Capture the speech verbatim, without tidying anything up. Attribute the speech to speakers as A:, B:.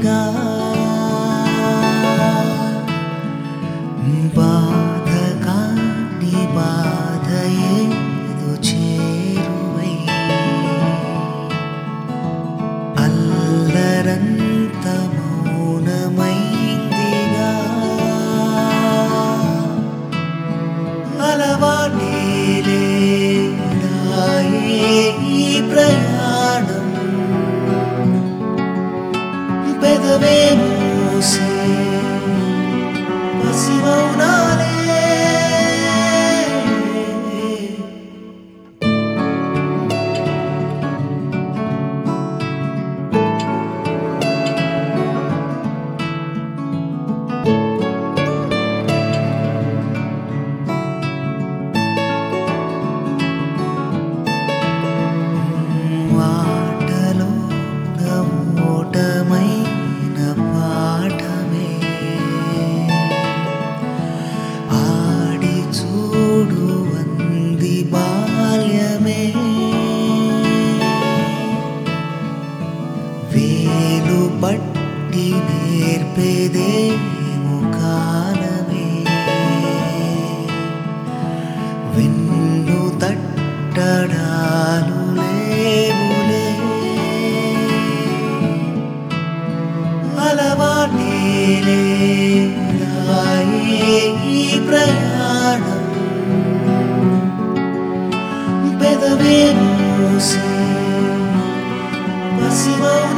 A: గా బాధ కాని బాధ ఏదో చేరువై అల్లరంత మౌనమైందిగా అలవాటే లేదాయే ఈ ప్రయాణం పెదవే మూసే పసిమౌనాలే ఆటలో ఓటమైన పాఠమే ఆడి చూడు అంది బాల్యమే వేలు పట్టి నేర్పేదేమో కాలమే వెన్ను తట్టడాలు లేవులే అలవాటే లేదాయే ఈ ప్రయాణం పెదవే మూసే పసిమౌనాలే